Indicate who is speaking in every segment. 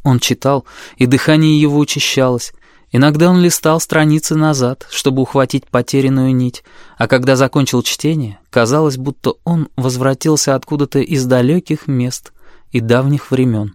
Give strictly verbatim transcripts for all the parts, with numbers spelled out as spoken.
Speaker 1: он читал, и дыхание его учащалось. Иногда он листал страницы назад, чтобы ухватить потерянную нить, а когда закончил чтение, казалось, будто он возвратился откуда-то из далеких мест и давних времен.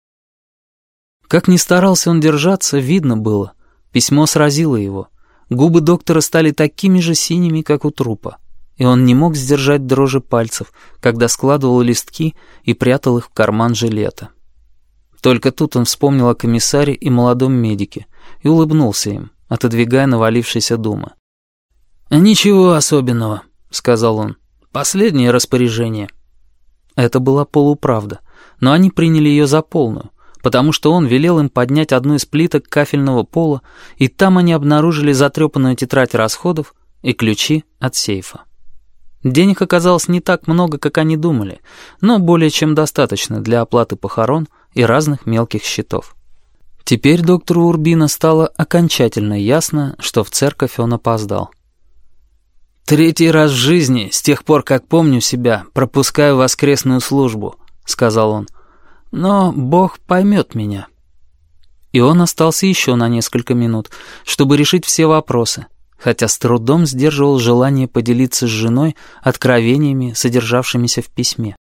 Speaker 1: Как ни старался он держаться, видно было. Письмо сразило его. Губы доктора стали такими же синими, как у трупа, и он не мог сдержать дрожи пальцев, когда складывал листки и прятал их в карман жилета. Только тут он вспомнил о комиссаре и молодом медике и улыбнулся им, отодвигая навалившиеся думы. «Ничего особенного», — сказал он. «Последнее распоряжение». Это была полуправда, но они приняли ее за полную, потому что он велел им поднять одну из плиток кафельного пола, и там они обнаружили затрепанную тетрадь расходов и ключи от сейфа. Денег оказалось не так много, как они думали, но более чем достаточно для оплаты похорон и разных мелких счетов. Теперь доктору Урбино стало окончательно ясно, что в церковь он опоздал. «Третий раз в жизни, с тех пор, как помню себя, пропускаю воскресную службу», — сказал он. «Но Бог поймет меня». И он остался еще на несколько минут, чтобы решить все вопросы, хотя с трудом сдерживал желание поделиться с женой откровениями, содержавшимися в письме.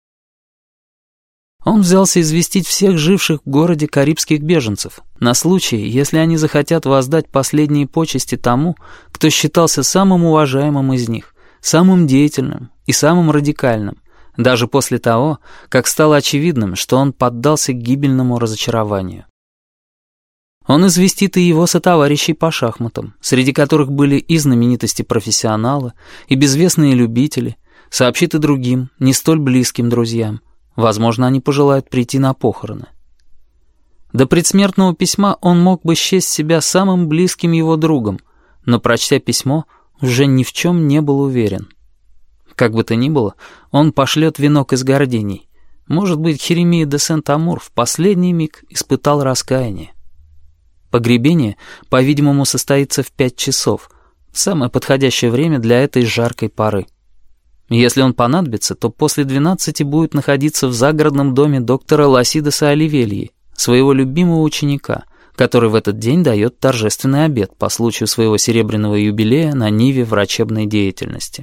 Speaker 1: Он взялся известить всех живших в городе карибских беженцев на случай, если они захотят воздать последние почести тому, кто считался самым уважаемым из них, самым деятельным и самым радикальным, даже после того, как стало очевидным, что он поддался гибельному разочарованию. Он известит и его сотоварищей по шахматам, среди которых были и знаменитости-профессионалы, и безвестные любители, сообщит и другим, не столь близким друзьям. Возможно, они пожелают прийти на похороны. До предсмертного письма он мог бы счесть себя самым близким его другом, но, прочтя письмо, уже ни в чем не был уверен. Как бы то ни было, он пошлет венок из гордений. Может быть, Херемия де Сент-Амур в последний миг испытал раскаяние. Погребение, по-видимому, состоится в пять часов, самое подходящее время для этой жаркой поры. Если он понадобится, то после двенадцати будет находиться в загородном доме доктора Ласидоса Оливельи, своего любимого ученика, который в этот день дает торжественный обед по случаю своего серебряного юбилея на ниве врачебной деятельности.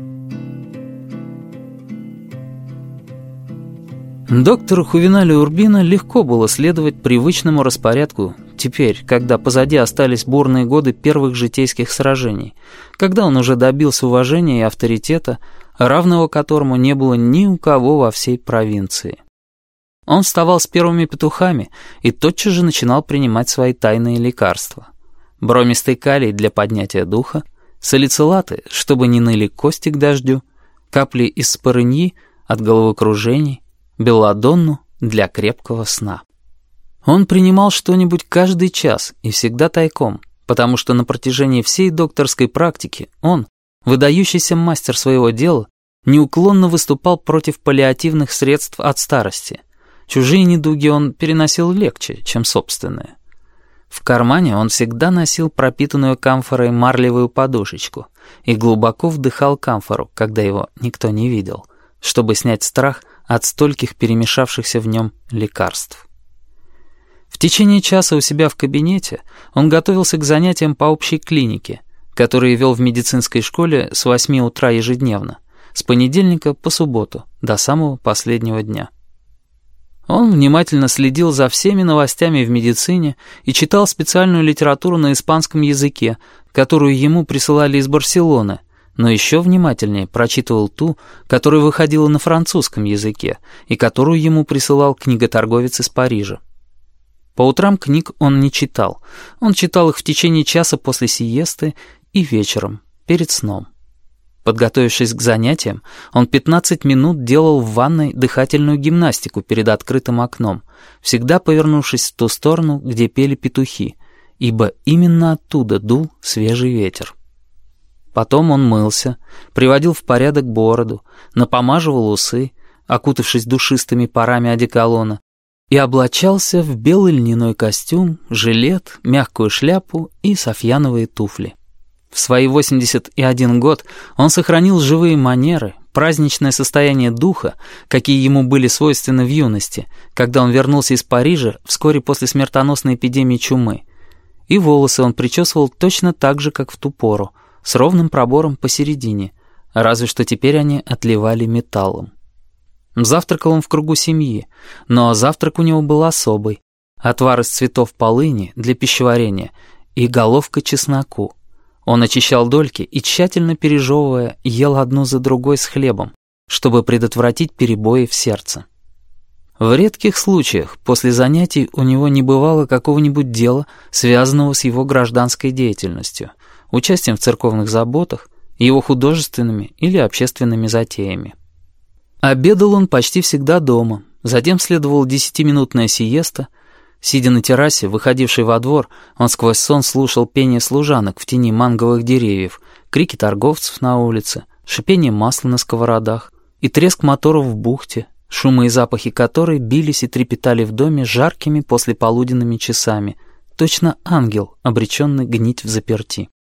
Speaker 1: Доктору Хувеналю Урбино легко было следовать привычному распорядку теперь, когда позади остались бурные годы первых житейских сражений, когда он уже добился уважения и авторитета, равного которому не было ни у кого во всей провинции. Он вставал с первыми петухами и тотчас же начинал принимать свои тайные лекарства. Бромистый калий для поднятия духа, салицилаты, чтобы не ныли кости к дождю, капли из спорыньи от головокружений, белладонну для крепкого сна. Он принимал что-нибудь каждый час и всегда тайком, потому что на протяжении всей докторской практики он, выдающийся мастер своего дела, неуклонно выступал против паллиативных средств от старости. Чужие недуги он переносил легче, чем собственные. В кармане он всегда носил пропитанную камфорой марлевую подушечку и глубоко вдыхал камфору, когда его никто не видел, чтобы снять страх от стольких перемешавшихся в нем лекарств. В течение часа у себя в кабинете он готовился к занятиям по общей клинике, которые вел в медицинской школе с восьми утра ежедневно, с понедельника по субботу до самого последнего дня. Он внимательно следил за всеми новостями в медицине и читал специальную литературу на испанском языке, которую ему присылали из Барселоны, но еще внимательнее прочитывал ту, которая выходила на французском языке и которую ему присылал книготорговец из Парижа. По утрам книг он не читал, он читал их в течение часа после сиесты и вечером, перед сном. Подготовившись к занятиям, он пятнадцать минут делал в ванной дыхательную гимнастику перед открытым окном, всегда повернувшись в ту сторону, где пели петухи, ибо именно оттуда дул свежий ветер. Потом он мылся, приводил в порядок бороду, напомаживал усы, окутавшись душистыми парами одеколона, и облачался в белый льняной костюм, жилет, мягкую шляпу и софьяновые туфли. В свои восемьдесят один год он сохранил живые манеры, праздничное состояние духа, какие ему были свойственны в юности, когда он вернулся из Парижа вскоре после смертоносной эпидемии чумы. И волосы он причесывал точно так же, как в ту пору, с ровным пробором посередине, разве что теперь они отливали металлом. Завтракал он в кругу семьи, но завтрак у него был особый. Отвар из цветов полыни для пищеварения и головка чесноку. Он очищал дольки и, тщательно пережевывая, ел одну за другой с хлебом, чтобы предотвратить перебои в сердце. В редких случаях после занятий у него не бывало какого-нибудь дела, связанного с его гражданской деятельностью, участием в церковных заботах, его художественными или общественными затеями. Обедал он почти всегда дома, затем следовала десятиминутная сиеста. Сидя на террасе, выходившей во двор, он сквозь сон слушал пение служанок в тени манговых деревьев, крики торговцев на улице, шипение масла на сковородах и треск моторов в бухте, шумы и запахи которой бились и трепетали в доме жаркими послеполуденными часами, точно ангел, обреченный гнить взаперти.